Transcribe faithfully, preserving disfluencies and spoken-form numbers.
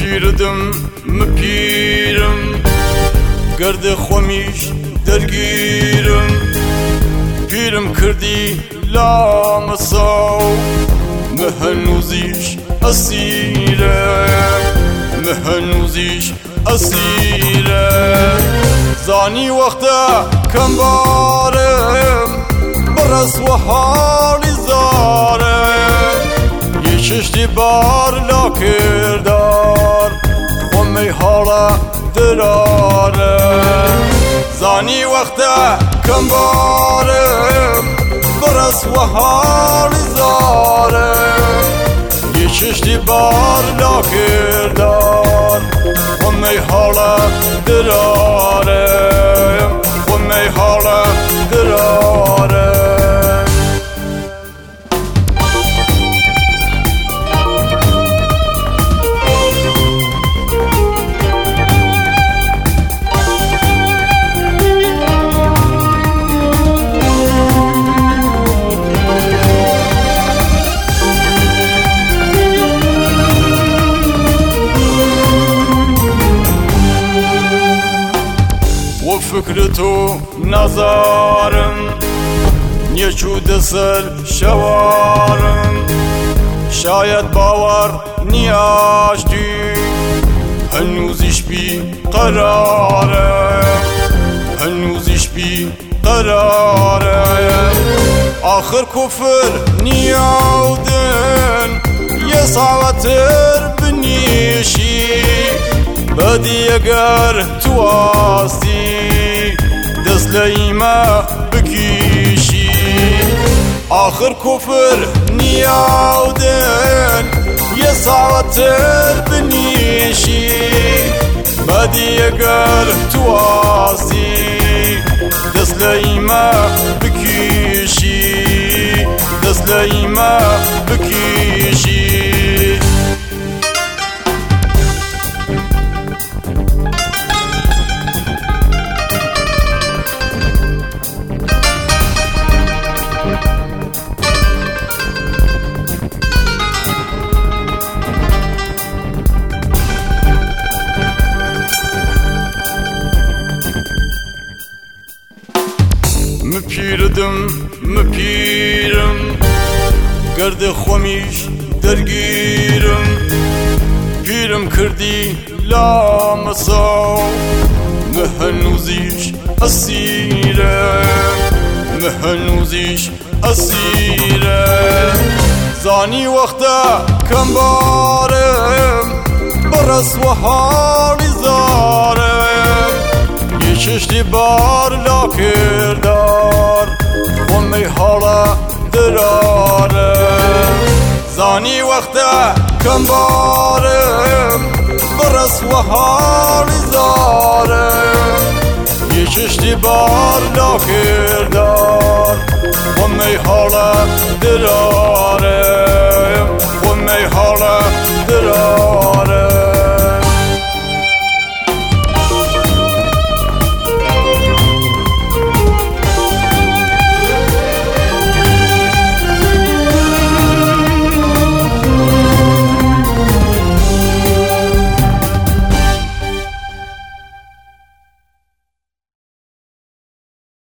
مپیردم مپیرم گرد خۆمیش دەرگیرم پیرم کردی لامەساو مە هەنووزیش ئەسیرە مە هەنووزیش ئەسیرە زانی وەختە کەمبارم بەڕەسوە حاڵی زارە یەکشتی بار لا کردار خۆمەی هاڵە درارە زانی وەختە کەمبارم بەڕەسوە حاڵی زارە یەکشتی بار لا کردار خۆمەی هاڵە درارە خۆمەی هاڵە درارە فکرتو نزارم نیچوده سر شوارم شاید باور نیاشتی هنوزش بی قراره هنوزش بی قراره آخر کفر نیاودن یه ساعتر بنیشی بدی اگر تو آستی دست لیمه بکیشی آخر کفر نیاودن یه ساعتر بنیشی بدی اگر تو آستی دست لیمه بکیشی دست لیمه بکیشی مپیردم مپیرم گرد خۆمیش دەرگیرم پیرم کردی لامەساو مە هەنووزیش ئەسیرە مە هەنووزیش ئەسیرە زانی وەختە کەمبارم بەڕەسوە حاڵی زارە یەکشتی بار لا کردار خۆمەی هاڵە درارە زانی وەختە کەمبارم بەڕەسوە حاڵی زارە یەکشتی بار لا کردار خۆمەی هاڵە درارە